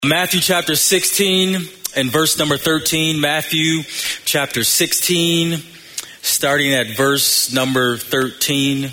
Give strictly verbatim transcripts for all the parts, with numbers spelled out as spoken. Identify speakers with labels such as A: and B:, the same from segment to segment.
A: Matthew chapter sixteen and verse number thirteen. Matthew chapter sixteen, starting at verse number thirteen.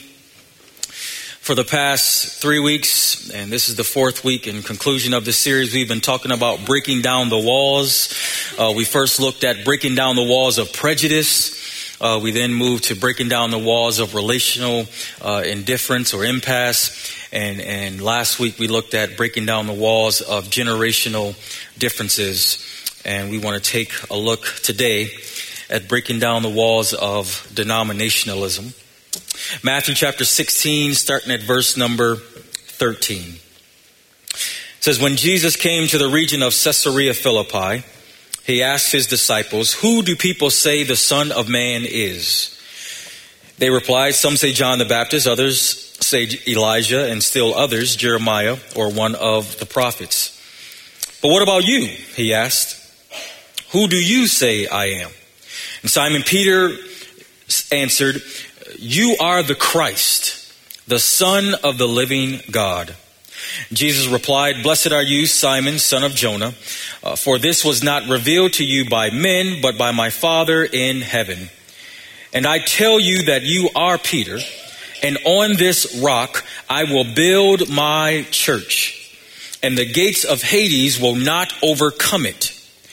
A: For the past three weeks, and this is the fourth week in conclusion of the series, we've been talking about breaking down the walls. Uh, we first looked at breaking down the walls of prejudice. Uh, we then moved to breaking down the walls of relational uh, indifference or impasse. And, and last week we looked at breaking down the walls of generational differences. And we want to take a look today at breaking down the walls of denominationalism. Matthew chapter sixteen, starting at verse number thirteen. It says, when Jesus came to the region of Caesarea Philippi, he asked his disciples, "Who do people say the Son of Man is?" They replied, "Some say John the Baptist, others say Elijah, and still others Jeremiah or one of the prophets." "But what about you?" he asked. "Who do you say I am?" And Simon Peter answered, "You are the Christ, the Son of the living God." Jesus replied, "Blessed are you, Simon, son of Jonah, uh, for this was not revealed to you by men, but by my Father in heaven. And I tell you that you are Peter, and on this rock I will build my church, and the gates of Hades will not overcome it.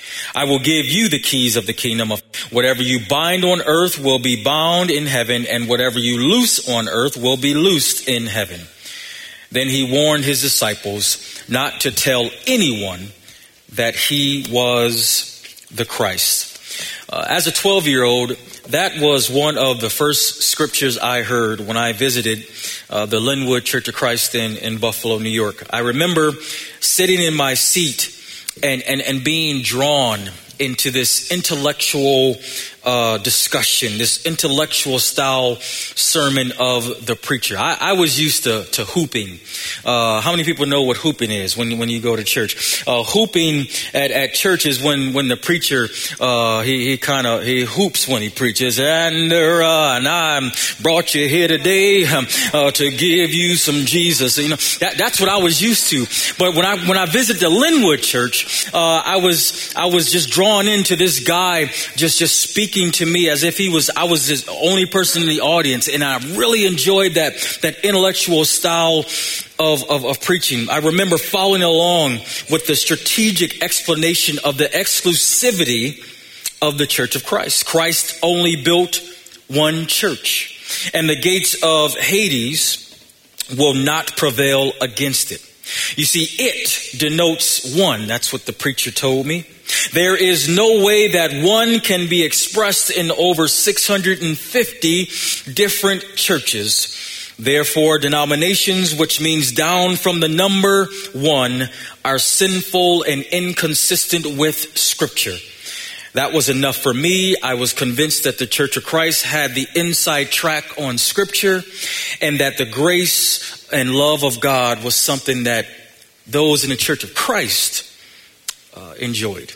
A: I will give you the keys of the kingdom of whatever you bind on earth will be bound in heaven, and whatever you loose on earth will be loosed in heaven." Then he warned his disciples not to tell anyone that he was the Christ. Uh, as a twelve-year-old, that was one of the first scriptures I heard when I visited uh, the Linwood Church of Christ in, in Buffalo, New York. I remember sitting in my seat and, and, and being drawn into this intellectual uh, discussion, this intellectual style sermon of the preacher. I, I was used to, to hooping. Uh, how many people know what hooping is when, when you go to church? Uh, hooping at, at church is when, when the preacher, uh, he, he kind of, he hoops when he preaches. And, uh, and I brought you here today um, uh, to give you some Jesus. You know, that, that's what I was used to. But when I, when I visited the Linwood Church, uh, I was, I was just drawn into this guy just, just speaking to me as if he was, I was the only person in the audience. And I really enjoyed that, that intellectual style of, of, of preaching. I remember following along with the strategic explanation of the exclusivity of the Church of Christ. Christ only built one church, and the gates of Hades will not prevail against it. You see, it denotes one. That's what the preacher told me. There is no way that one can be expressed in over six hundred fifty different churches. Therefore, denominations, which means down from the number one, are sinful and inconsistent with Scripture. That was enough for me. I was convinced that the Church of Christ had the inside track on Scripture, and that the grace and love of God was something that those in the Church of Christ uh, enjoyed.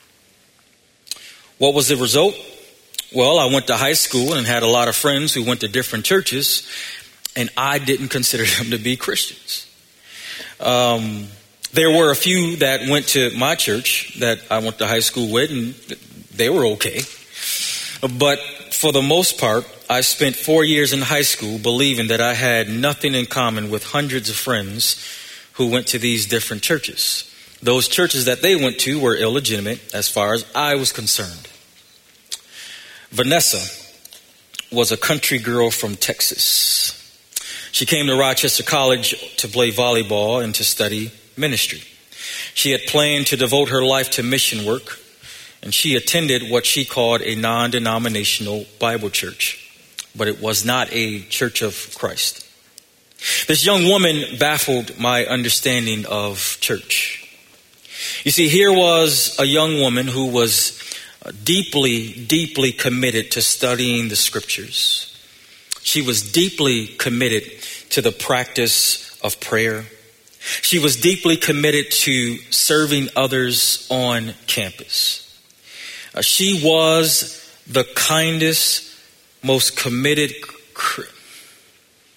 A: What was the result? Well, I went to high school and had a lot of friends who went to different churches, and I didn't consider them to be Christians. Um, there were a few that went to my church that I went to high school with, and they were okay. But for the most part, I spent four years in high school believing that I had nothing in common with hundreds of friends who went to these different churches. Those churches that they went to were illegitimate as far as I was concerned. Vanessa was a country girl from Texas. She came to Rochester College to play volleyball and to study ministry. She had planned to devote her life to mission work, and she attended what she called a non-denominational Bible church, but it was not a Church of Christ. This young woman baffled my understanding of church. You see, here was a young woman who was deeply, deeply committed to studying the Scriptures. She was deeply committed to the practice of prayer. She was deeply committed to serving others on campus. Uh, she was the kindest, most committed. Cr-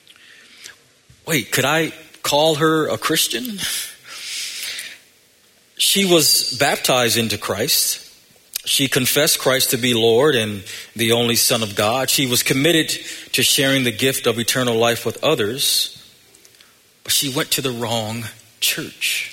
A: Wait, could I call her a Christian? she was baptized into Christ. She confessed Christ to be Lord and the only Son of God. She was committed to sharing the gift of eternal life with others. But she went to the wrong church.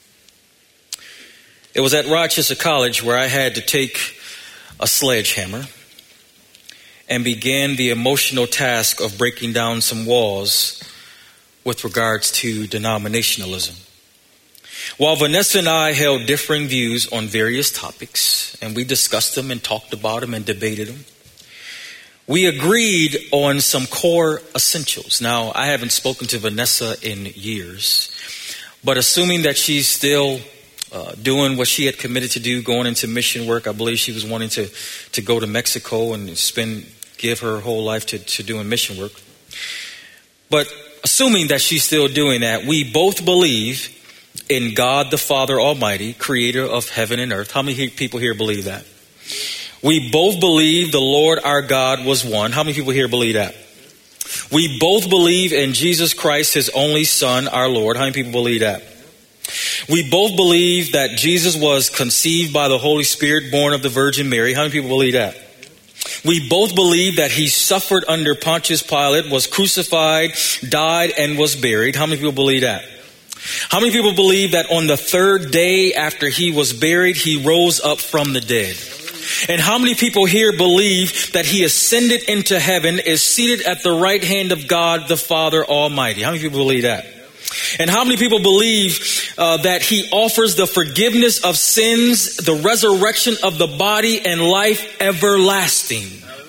A: It was at Rochester College where I had to take a sledgehammer and began the emotional task of breaking down some walls with regards to denominationalism. While Vanessa and I held differing views on various topics, and we discussed them and talked about them and debated them, we agreed on some core essentials. Now, I haven't spoken to Vanessa in years, but assuming that she's still uh, doing what she had committed to do, going into mission work, I believe she was wanting to, to go to Mexico and spend, give her whole life to, to doing mission work. But assuming that she's still doing that, we both believe in God the Father Almighty, creator of heaven and earth. How many people here believe that? We both believe the Lord our God was one. How many people here believe that? We both believe in Jesus Christ, his only Son, our Lord. How many people believe that? We both believe that Jesus was conceived by the Holy Spirit, born of the Virgin Mary. How many people believe that? We both believe that he suffered under Pontius Pilate, was crucified, died, and was buried. How many people believe that? How many people believe that on the third day after he was buried, he rose up from the dead? And how many people here believe that he ascended into heaven, is seated at the right hand of God the Father Almighty? How many people believe that? And how many people believe uh, that he offers the forgiveness of sins, the resurrection of the body, and life everlasting?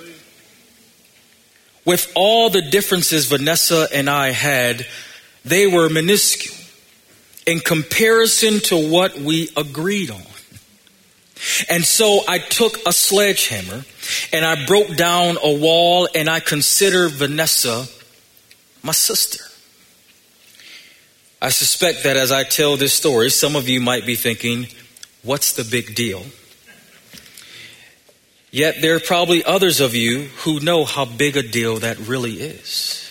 A: With all the differences Vanessa and I had, they were minuscule in comparison to what we agreed on. And so I took a sledgehammer and I broke down a wall, and I considered Vanessa my sister. I suspect that as I tell this story, some of you might be thinking, what's the big deal? Yet there are probably others of you who know how big a deal that really is.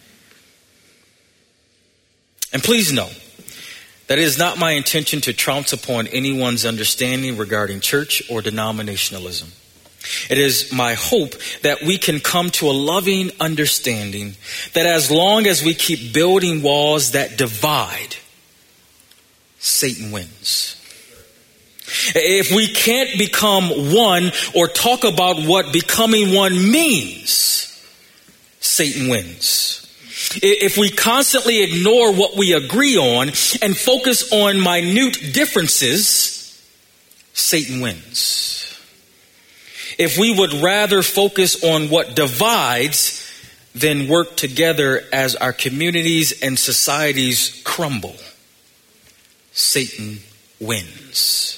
A: And please know that it is not my intention to trounce upon anyone's understanding regarding church or denominationalism. It is my hope that we can come to a loving understanding that as long as we keep building walls that divide, Satan wins. If we can't become one or talk about what becoming one means, Satan wins. If we constantly ignore what we agree on and focus on minute differences, Satan wins. If we would rather focus on what divides than work together as our communities and societies crumble, Satan wins.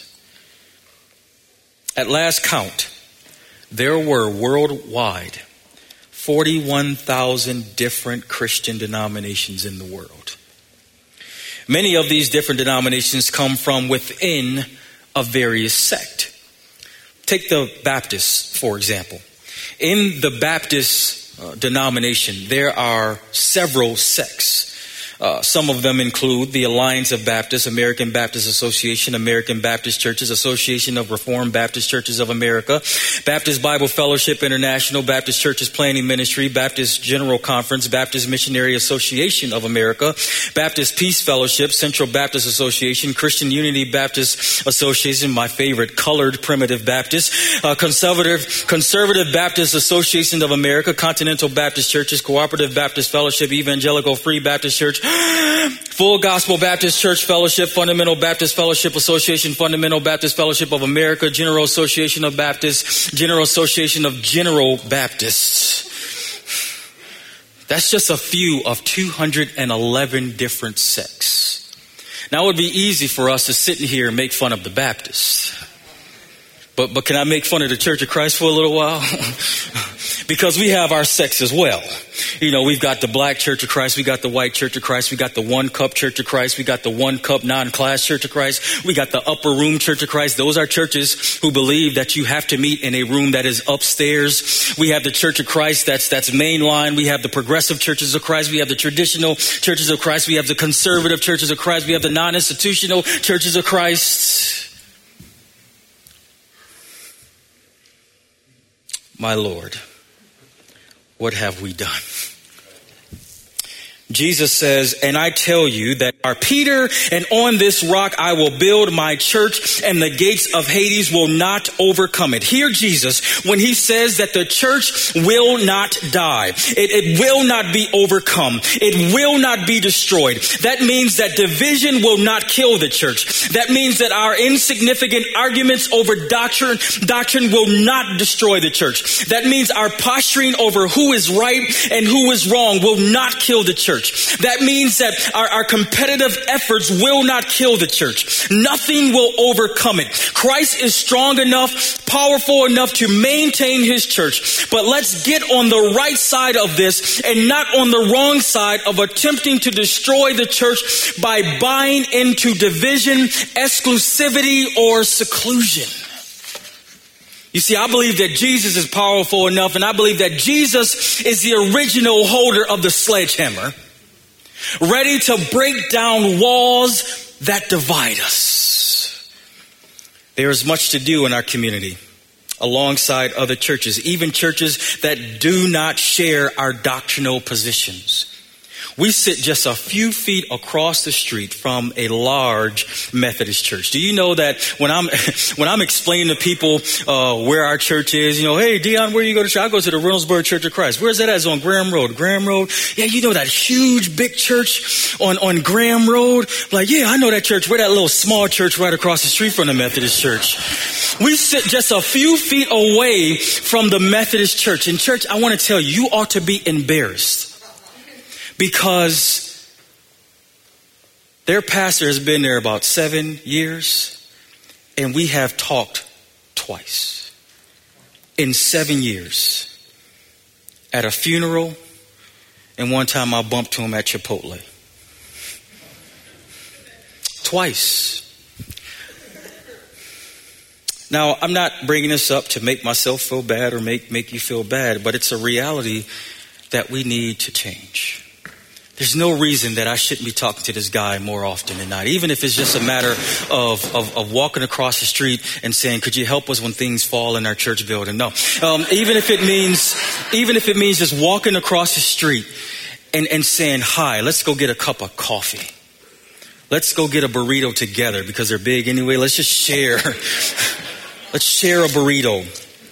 A: At last count, there were worldwide forty-one thousand different Christian denominations in the world. Many of these different denominations come from within a various sect. Take the Baptists, for example. In the Baptist uh, denomination, there are several sects. Uh, some of them include the Alliance of Baptists, American Baptist Association, American Baptist Churches, Association of Reformed Baptist Churches of America, Baptist Bible Fellowship International, Baptist Churches Planning Ministry, Baptist General Conference, Baptist Missionary Association of America, Baptist Peace Fellowship, Central Baptist Association, Christian Unity Baptist Association, my favorite, Colored Primitive Baptist, uh, Conservative Conservative Baptist Association of America, Continental Baptist Churches, Cooperative Baptist Fellowship, Evangelical Free Baptist Church, Full Gospel Baptist Church Fellowship, Fundamental Baptist Fellowship Association, Fundamental Baptist Fellowship of America, General Association of Baptists, General Association of General Baptists. That's just a few of two hundred eleven different sects. Now it would be easy for us to sit in here and make fun of the Baptists. But, but can I make fun of the Church of Christ for a little while? because we have our sects as well. You know, we've got the Black Church of Christ, we got the White Church of Christ, we got the One Cup Church of Christ, we got the One Cup Non-Class Church of Christ, we got the Upper Room Church of Christ. Those are churches who believe that you have to meet in a room that is upstairs. We have the Church of Christ that's that's mainline. We have the Progressive Churches of Christ. We have the Traditional Churches of Christ. We have the Conservative Churches of Christ. We have the Non-Institutional Churches of Christ. My Lord, what have we done? Jesus says, and I tell you that are Peter, and on this rock I will build my church, and the gates of Hades will not overcome it. Hear Jesus when he says that the church will not die. It, it will not be overcome. It will not be destroyed. That means that division will not kill the church. That means that our insignificant arguments over doctrine, doctrine will not destroy the church. That means our posturing over who is right and who is wrong will not kill the church. That means that our, our competitive efforts will not kill the church. Nothing will overcome it. Christ is strong enough, powerful enough to maintain his church. But let's get on the right side of this and not on the wrong side of attempting to destroy the church by buying into division, exclusivity, or seclusion. You see, I believe that Jesus is powerful enough, and I believe that Jesus is the original holder of the sledgehammer, ready to break down walls that divide us. There is much to do in our community alongside other churches, even churches that do not share our doctrinal positions. We sit just a few feet across the street from a large Methodist church. Do you know that when I'm when I'm explaining to people uh, where our church is, you know, hey, Dion, where you go to church? I go to the Reynoldsburg Church of Christ. Where's that at? It's on Graham Road. Graham Road. Yeah, you know that huge, big church on, on Graham Road? Like, yeah, I know that church. We're that little small church right across the street from the Methodist church. We sit just a few feet away from the Methodist church. In church, I want to tell you, you ought to be embarrassed. Because their pastor has been there about seven years, and we have talked twice in seven years at a funeral, and one time I bumped to him at Chipotle. Twice. Now, I'm not bringing this up to make myself feel bad or make, make you feel bad, but it's a reality that we need to change. There's no reason that I shouldn't be talking to this guy more often than not, even if it's just a matter of, of, of walking across the street and saying, could you help us when things fall in our church building? No. Um, even if it means, even if it means just walking across the street and, and saying, hi, let's go get a cup of coffee. Let's go get a burrito together because they're big anyway. Let's just share. Let's share a burrito.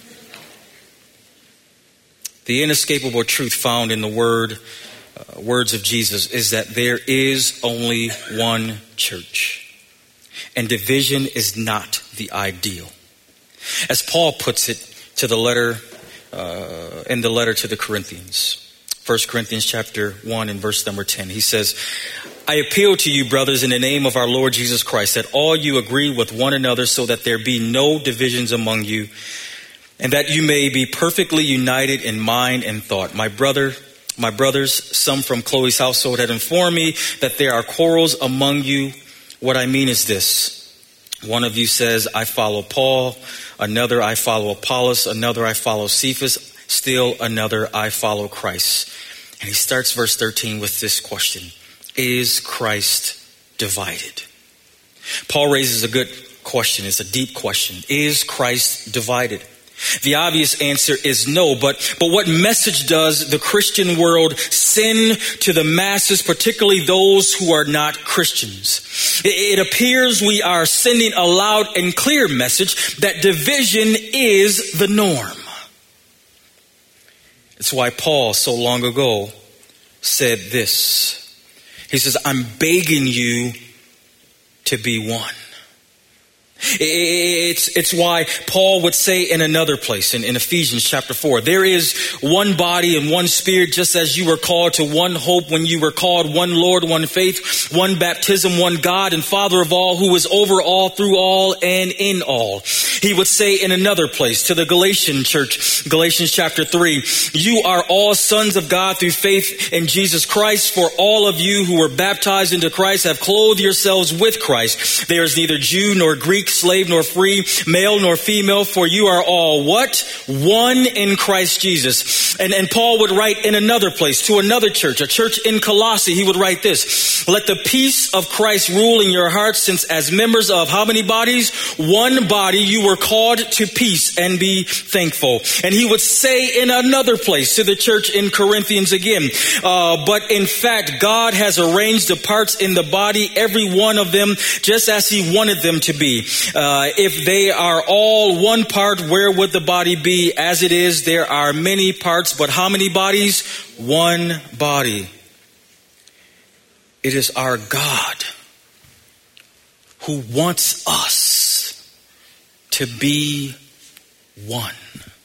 A: The inescapable truth found in the word Uh, words of Jesus is that there is only one church, and division is not the ideal. As Paul puts it to the letter uh, in the letter to the Corinthians, First Corinthians chapter one and verse number ten, he says, I appeal to you, brothers, in the name of our Lord Jesus Christ, that all you agree with one another so that there be no divisions among you, and that you may be perfectly united in mind and thought. My brother My brothers, some from Chloe's household had informed me that there are quarrels among you. What I mean is this. One of you says, I follow Paul. Another, I follow Apollos. Another, I follow Cephas. Still another, I follow Christ. And he starts verse thirteen with this question. Is Christ divided? Paul raises a good question. It's a deep question. Is Christ divided? The obvious answer is no, but, but what message does the Christian world send to the masses, particularly those who are not Christians? It, it appears we are sending a loud and clear message that division is the norm. It's why Paul so long ago said this. He says, I'm begging you to be one. It's, it's why Paul would say in another place in, in Ephesians chapter four, there is one body and one spirit, just as you were called to one hope when you were called, one Lord, one faith, one baptism, one God and Father of all, who is over all, through all, and in all. He would say in another place to the Galatian church, Galatians chapter three, you are all sons of God through faith in Jesus Christ. For all of you who were baptized into Christ have clothed yourselves with Christ. There is neither Jew nor Greek, slave nor free, male nor female, for you are all what? One in Christ Jesus. And, and Paul would write in another place to another church, a church in Colossae, he would write this, let the peace of Christ rule in your hearts, since as members of how many bodies? One body, you were called to peace, and be thankful. And he would say in another place to the church in Corinthians again, uh, but in fact, God has arranged the parts in the body, every one of them, just as he wanted them to be. Uh, if they are all one part, where would the body be? As it is, there are many parts, but how many bodies? One body. It is our God who wants us to be one.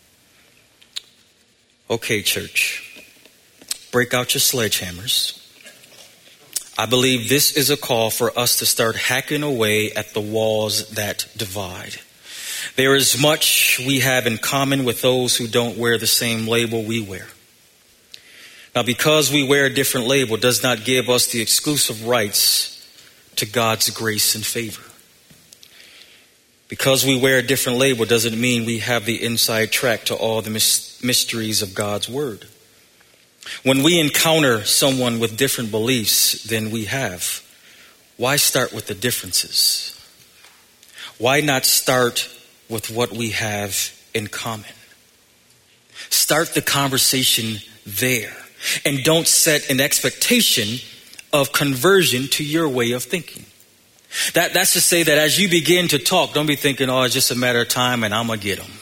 A: Okay, church, break out your sledgehammers. I believe this is a call for us to start hacking away at the walls that divide. There is much we have in common with those who don't wear the same label we wear. Now, because we wear a different label does not give us the exclusive rights to God's grace and favor. Because we wear a different label doesn't mean we have the inside track to all the mysteries of God's word. When we encounter someone with different beliefs than we have, why start with the differences? Why not start with what we have in common? Start the conversation there, and don't set an expectation of conversion to your way of thinking. That, that's to say that as you begin to talk, don't be thinking, oh, it's just a matter of time and I'm going to get them.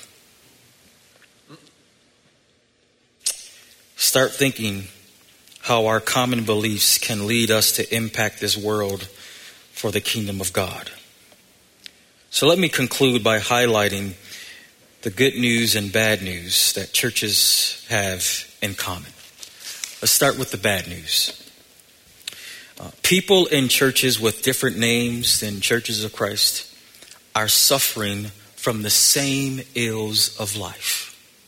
A: Start thinking how our common beliefs can lead us to impact this world for the kingdom of God. So let me conclude by highlighting the good news and bad news that churches have in common. Let's start with the bad news. Uh, people in churches with different names than churches of Christ are suffering from the same ills of life.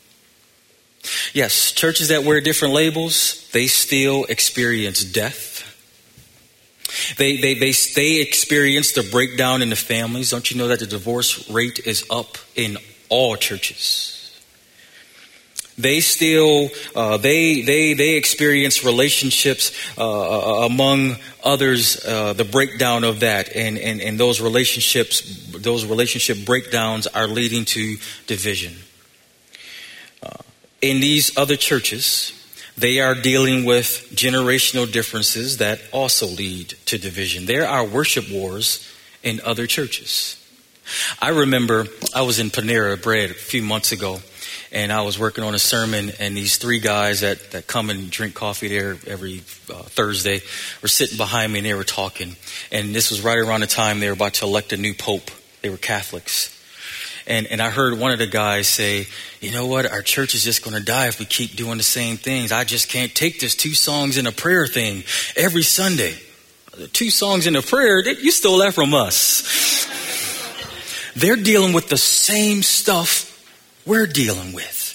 A: Yes, churches that wear different labels, they still experience death. They, they, they, they experience the breakdown in the families. Don't you know that the divorce rate is up in all churches? They still, uh, they, they, they experience relationships uh, among others, uh, the breakdown of that, and, and, and those relationships, those relationship breakdowns are leading to division. Uh, in these other churches, they are dealing with generational differences that also lead to division. There are worship wars in other churches. I remember I was in Panera Bread a few months ago, and I was working on a sermon, and these three guys that, that come and drink coffee there every uh, Thursday were sitting behind me, and they were talking. And this was right around the time they were about to elect a new pope. They were Catholics. And and I heard one of the guys say, you know what, our church is just going to die if we keep doing the same things. I just can't take this two songs in a prayer thing every Sunday. The two songs in a prayer, you stole that from us. They're dealing with the same stuff we're dealing with.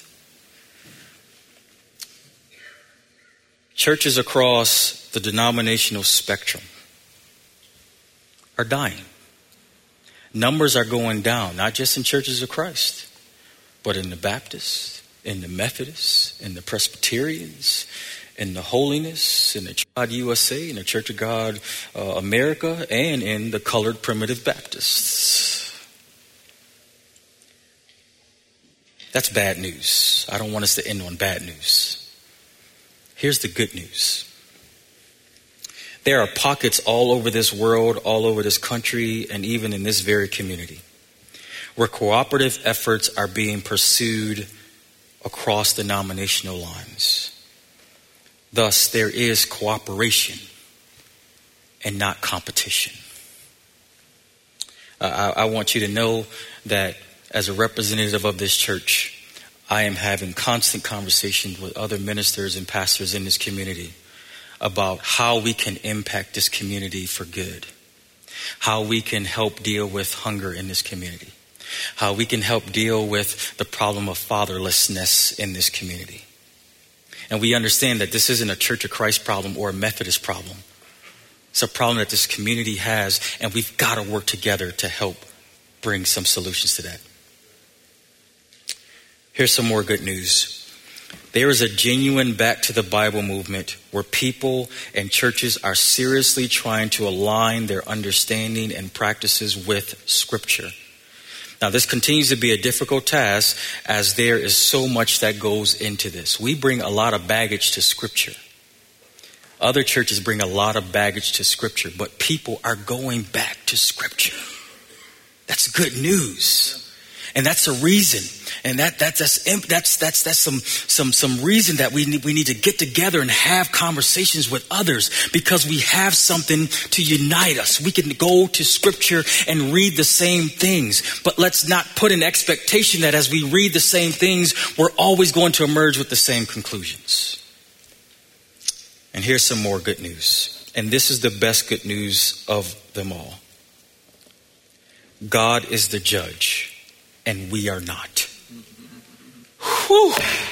A: Churches across the denominational spectrum are dying. Numbers are going down, not just in churches of Christ, but in the Baptists, in the Methodists, in the Presbyterians, in the Holiness, in the Church of God U S A, in the Church of God uh, America, and in the colored primitive Baptists. That's bad news. I don't want us to end on bad news. Here's the good news. There are pockets all over this world, all over this country, and even in this very community, where cooperative efforts are being pursued across denominational lines. Thus, there is cooperation and not competition. Uh, I, I want you to know that as a representative of this church, I am having constant conversations with other ministers and pastors in this community about how we can impact this community for good, how we can help deal with hunger in this community, how we can help deal with the problem of fatherlessness in this community. And we understand that this isn't a Church of Christ problem or a Methodist problem. It's a problem that this community has, and we've got to work together to help bring some solutions to that. Here's some more good news. There is a genuine back to the Bible movement where people and churches are seriously trying to align their understanding and practices with Scripture. Now, this continues to be a difficult task as there is so much that goes into this. We bring a lot of baggage to Scripture. Other churches bring a lot of baggage to Scripture, but people are going back to Scripture. That's good news. And that's a reason. And that, that that's that's that's that's some some some reason that we need we need to get together and have conversations with others, because we have something to unite us. We can go to Scripture and read the same things, but let's not put an expectation that as we read the same things, we're always going to emerge with the same conclusions. And here's some more good news. And this is the best good news of them all. God is the judge, and we are not. Whew.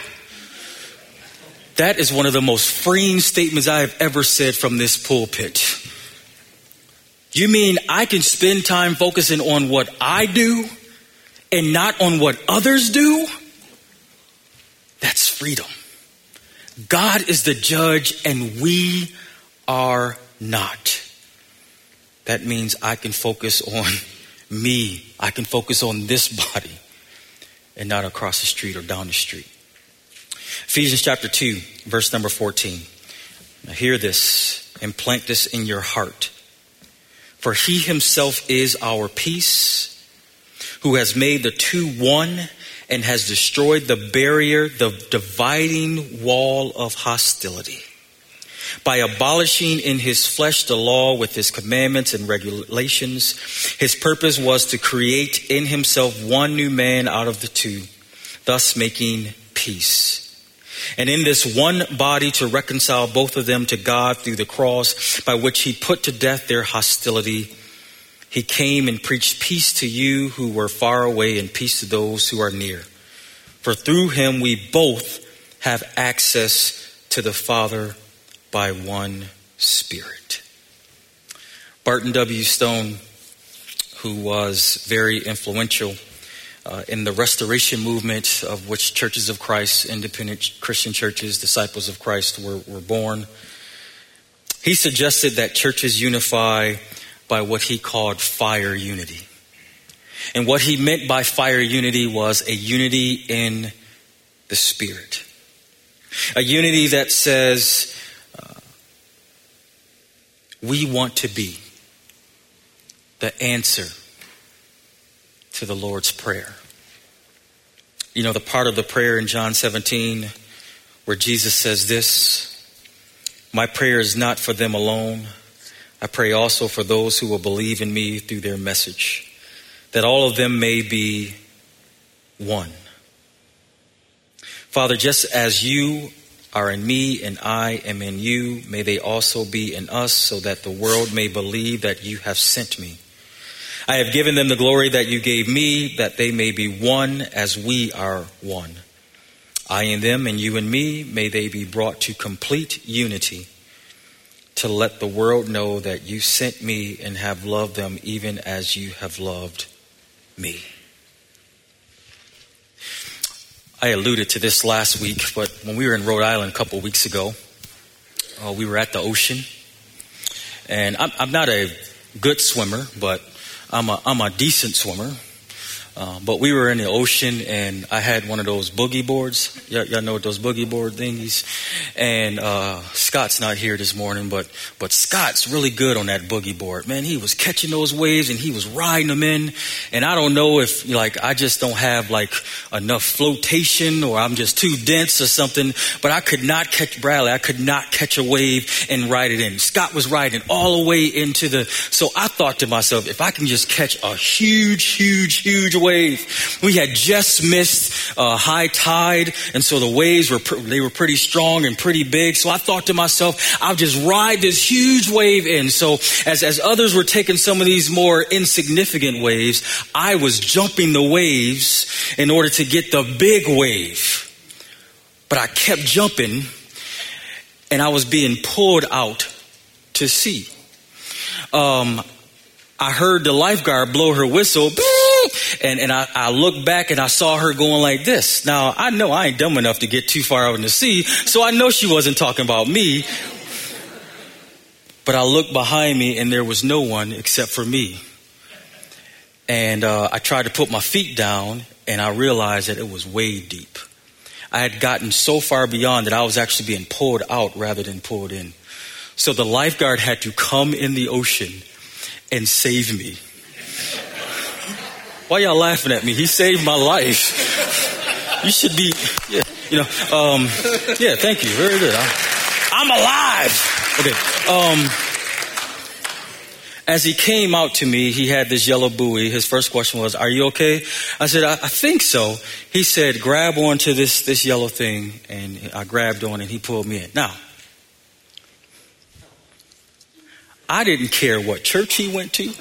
A: That is one of the most freeing statements I have ever said from this pulpit. You mean I can spend time focusing on what I do and not on what others do? That's freedom. God is the judge, and we are not. That means I can focus on me. I can focus on this body and not across the street or down the street. Ephesians chapter two, verse number fourteen. Now hear this and plant this in your heart. For he himself is our peace, who has made the two one and has destroyed the barrier, the dividing wall of hostility, by abolishing in his flesh the law with his commandments and regulations. His purpose was to create in himself one new man out of the two, thus making peace. And in this one body to reconcile both of them to God through the cross, by which he put to death their hostility. He came and preached peace to you who were far away and peace to those who are near. For through him we both have access to the Father by one Spirit. Barton W. Stone, who was very influential uh, in the restoration movement of which Churches of Christ, independent Christian churches, disciples of Christ were, were born, he suggested that churches unify by what he called fire unity. And what he meant by fire unity was a unity in the Spirit. A unity that says, uh, we want to be the answer to the Lord's Prayer. You know, the part of the prayer in John seventeen where Jesus says this, my prayer is not for them alone. I pray also for those who will believe in me through their message, that all of them may be one. Father, just as you are in me and I am in you, may they also be in us, so that the world may believe that you have sent me. I have given them the glory that you gave me, that they may be one as we are one. I in them and you in me, may they be brought to complete unity, to let the world know that you sent me and have loved them even as you have loved me. I alluded to this last week, but when we were in Rhode Island a couple of weeks ago, uh, we were at the ocean. And I'm, I'm not a good swimmer, but I'm a, I'm a decent swimmer. Uh, but we were in the ocean, and I had one of those boogie boards. Y- y'all know what those boogie board thingies? And uh, Scott's not here this morning, but but Scott's really good on that boogie board. Man, he was catching those waves, and he was riding them in. And I don't know if, like, I just don't have, like, enough flotation, or I'm just too dense or something. But I could not catch Bradley. I could not catch a wave and ride it in. Scott was riding all the way into the... So I thought to myself, if I can just catch a huge, huge, huge wave, wave. We had just missed uh, high tide, and so the waves were pr- they were pretty strong and pretty big. So I thought to myself, I'll just ride this huge wave in. So as as others were taking some of these more insignificant waves, I was jumping the waves in order to get the big wave. But I kept jumping, and I was being pulled out to sea. Um, I heard the lifeguard blow her whistle, and, and I, I looked back and I saw her going like this. Now, I know I ain't dumb enough to get too far out in the sea, so I know she wasn't talking about me. But I looked behind me and there was no one except for me. And uh, I tried to put my feet down, and I realized that it was way deep. I had gotten so far beyond that I was actually being pulled out rather than pulled in. So the lifeguard had to come in the ocean and save me. Why y'all laughing at me? He saved my life. You should be, yeah, you know, um, yeah, thank you. Very good. I'm, I'm alive. Okay. Um, as he came out to me, he had this yellow buoy. His first question was, "Are you okay?" I said, I, I think so. He said, "Grab onto this, this yellow thing." And I grabbed on and he pulled me in. Now, I didn't care what church he went to.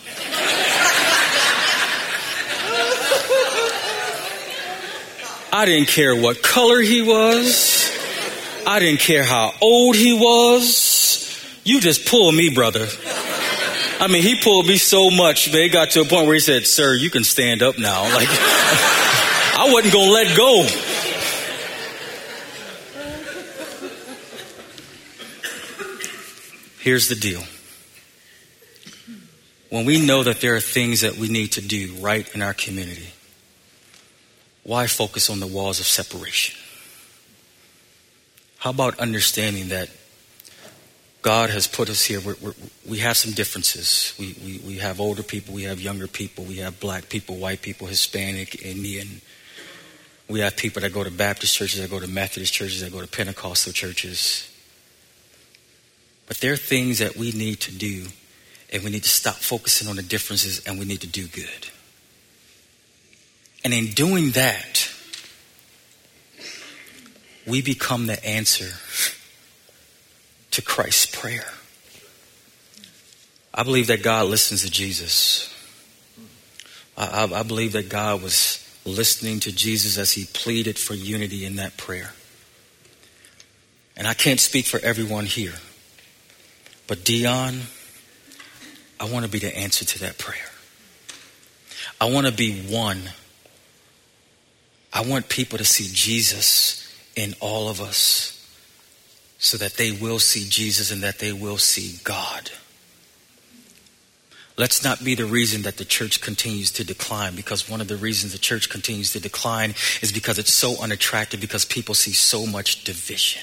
A: I didn't care what color he was. I didn't care how old he was. You just pulled me, brother. I mean, he pulled me so much, but it got to a point where he said, "Sir, you can stand up now." Like, I wasn't going to let go. Here's the deal. When we know that there are things that we need to do right in our community, why focus on the walls of separation? How about understanding that God has put us here? We're, we're, we have some differences. We, we, we have older people, we have younger people, we have black people, white people, Hispanic, Indian. We have people that go to Baptist churches, that go to Methodist churches, that go to Pentecostal churches. But there are things that we need to do. And we need to stop focusing on the differences, and we need to do good. And in doing that, we become the answer to Christ's prayer. I believe that God listens to Jesus. I, I, I believe that God was listening to Jesus as he pleaded for unity in that prayer. And I can't speak for everyone here, but Dion, I want to be the answer to that prayer. I want to be one. I want people to see Jesus in all of us so that they will see Jesus and that they will see God. Let's not be the reason that the church continues to decline, because one of the reasons the church continues to decline is because it's so unattractive, because people see so much division.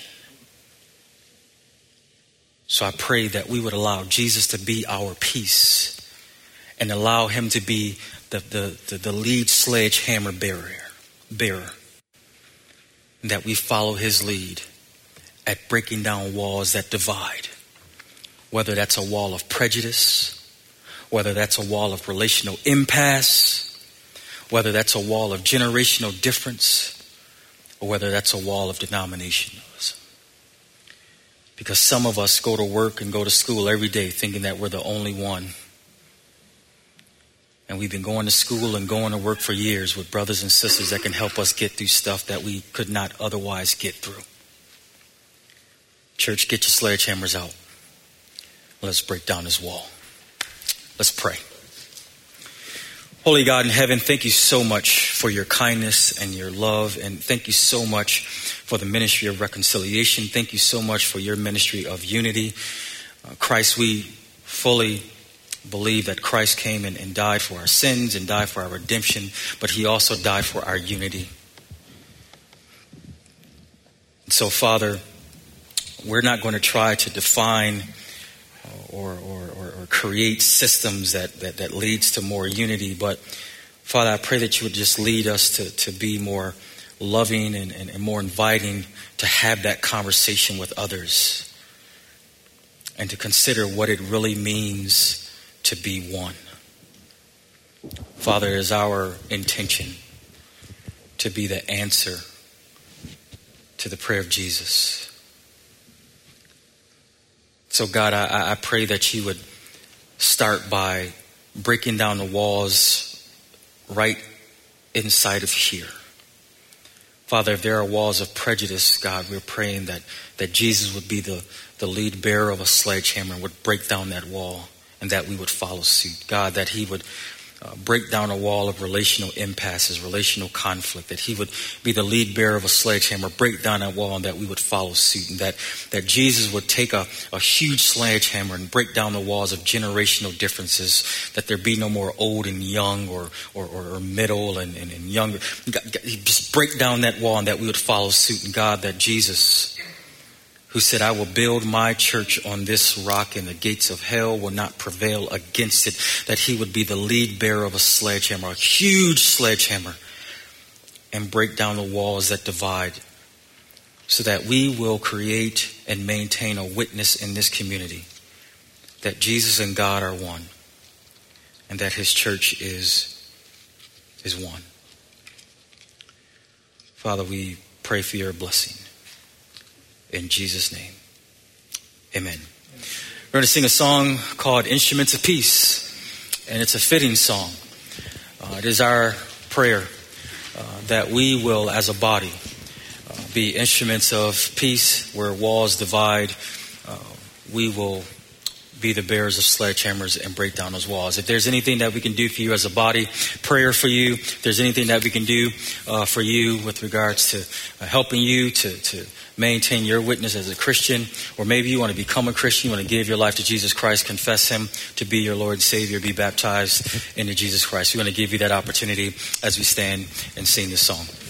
A: So I pray that we would allow Jesus to be our peace and allow him to be the, the, the, the lead sledgehammer bearer, bearer. And that we follow his lead at breaking down walls that divide. Whether that's a wall of prejudice, whether that's a wall of relational impasse, whether that's a wall of generational difference, or whether that's a wall of denominationalism. Because some of us go to work and go to school every day thinking that we're the only one. And we've been going to school and going to work for years with brothers and sisters that can help us get through stuff that we could not otherwise get through. Church, get your sledgehammers out. Let's break down this wall. Let's pray. Holy God in heaven, thank you so much for your kindness and your love. And thank you so much for the ministry of reconciliation. Thank you so much for your ministry of unity. Uh, Christ, we fully believe that Christ came and, and died for our sins and died for our redemption, but he also died for our unity. And so, Father, we're not going to try to define or, or, or, or create systems that, that, that leads to more unity. But Father, I pray that you would just lead us to, to be more loving and, and, and more inviting, to have that conversation with others and to consider what it really means to be one. Father, it is our intention to be the answer to the prayer of Jesus. So God, I, I pray that you would start by breaking down the walls right inside of here. Father, if there are walls of prejudice, God, we're praying that, that Jesus would be the, the lead bearer of a sledgehammer and would break down that wall, and that we would follow suit. God, that he would uh, break down a wall of relational impasses, relational conflict, that he would be the lead bearer of a sledgehammer, break down that wall, and that we would follow suit. And that, that Jesus would take a, a huge sledgehammer and break down the walls of generational differences, that there be no more old and young or or, or middle and, and, and younger. God, God, just break down that wall and that we would follow suit. And God, that Jesus, who said, I will build my church on this rock and the gates of hell will not prevail against it, that he would be the lead bearer of a sledgehammer, a huge sledgehammer, and break down the walls that divide, so that we will create and maintain a witness in this community that Jesus and God are one, and that his church is, is one. Father, we pray for your blessing. In Jesus' name, amen. We're going to sing a song called Instruments of Peace, and it's a fitting song. Uh, it is our prayer uh, that we will, as a body, uh, be instruments of peace. Where walls divide, uh, we will be the bearers of sledgehammers and break down those walls. If there's anything that we can do for you as a body, prayer for you. If there's anything that we can do uh, for you with regards to uh, helping you to, to maintain your witness as a Christian, or maybe you want to become a Christian, you want to give your life to Jesus Christ, confess him to be your Lord and Savior, be baptized into Jesus Christ. We want to give you that opportunity as we stand and sing this song.